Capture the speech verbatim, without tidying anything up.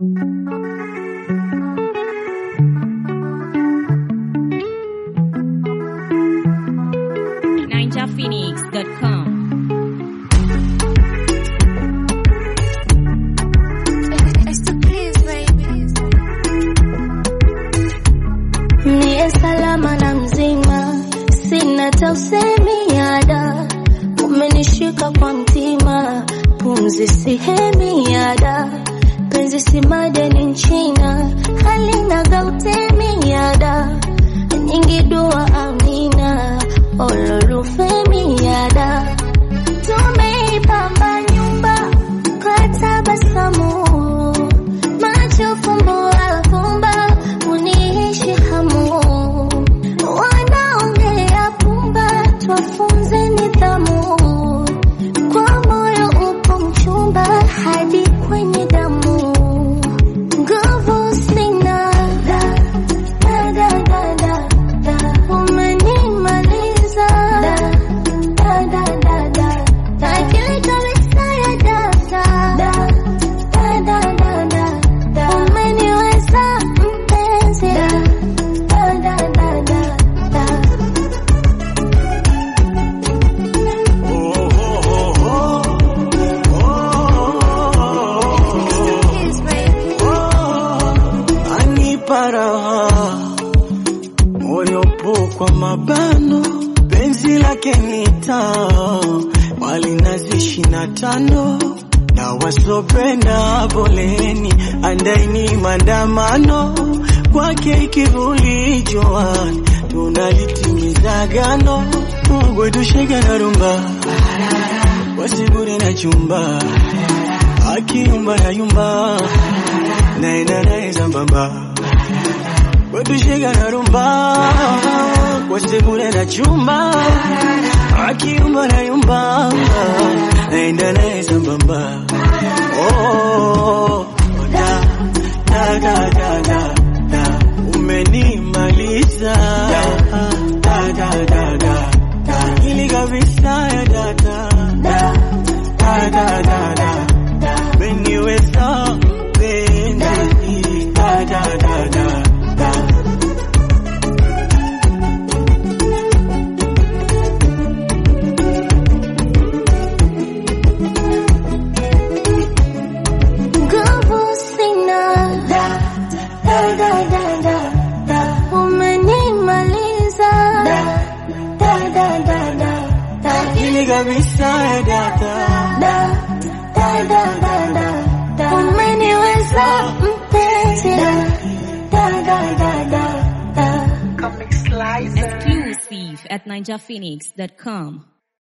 ninja phoenix dot com. Niye salama na mzima, sina tausemi yada, umenishika kwa mtima, pumzi sihemi yada, penzi si madeni nchina, halina gautemi yada, nyingi dua amina, ololufemi yada, tumeipamba nyumba kwa tabasamu, macho fumbo afumba, uniishi hamu, wanaongea pumba, twafunze nidhamu, kwa moyo upo mchumba, hadi kwenye damu, nguvu sina, da, da, da, da, da, da, umenimaliza, da, da, da, da, da, da, akili kabisa ya data, da, da, da, da, da, da, umeniweza mpenzi, da, da, da, da, da, da. Anipara moyo kwa mabano, penzi lake nita wali nazi shina tano, na wasopenda boleni andaini mandamano, kwake ikivuli joani tunalitimiza gano, Mungu tushega na rumba wasiburi na chumba, akiumba na yumba naenda nae zambamba, wetushega na rumba wasiburi na chumba, akiumba na yumba naenda nae zambamba. Oh, da da da da da da, umenimaliza, da da da da da da, ili kabisa ya data, da da da da da da, umeniweza mpenzi, da da da da da. Nguvu sina, da, da, da, da, da, da, umenimaliza, da, da, da, da, da, da, Ili kabisa ya data, da, da, da, da, da, da, umeniweza mpenzi, da, da, da, da, da, da. Exclusive at ninja phoenix dot com.